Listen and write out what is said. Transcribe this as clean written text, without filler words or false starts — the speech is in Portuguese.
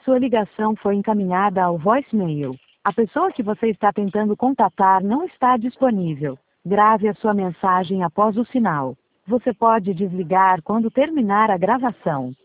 Sua ligação foi encaminhada ao voicemail. A pessoa que você está tentando contatar não está disponível. Grave a sua mensagem após o sinal. Você pode desligar quando terminar a gravação.